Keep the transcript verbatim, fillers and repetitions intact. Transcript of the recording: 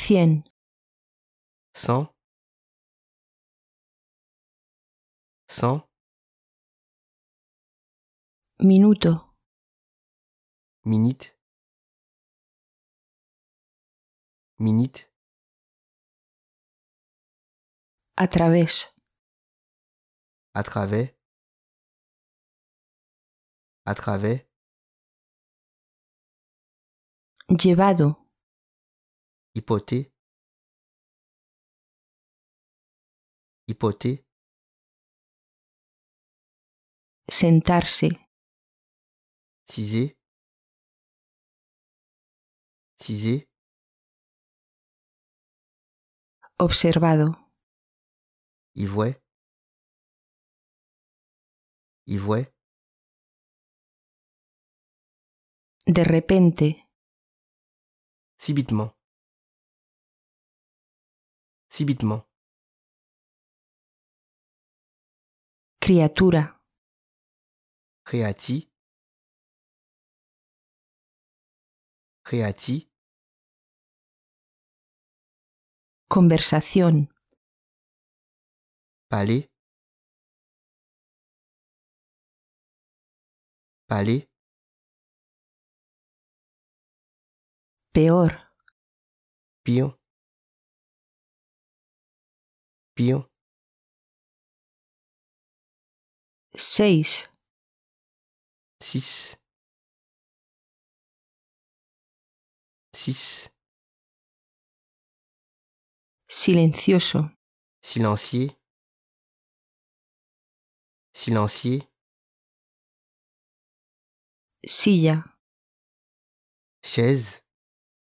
cien, cent, cent, minuto, minute, minute, a través, à travers, à travers, llevado, hypothé, hypothé, sentarse, ciser, ciser, observado, ivoire, ivoire, de repente, subitement, subitement, criatura, créati, créati, conversación, palais, palais, peor, pion, pion, seis, six, six, silencioso, silencier, silencier, silla, chaise,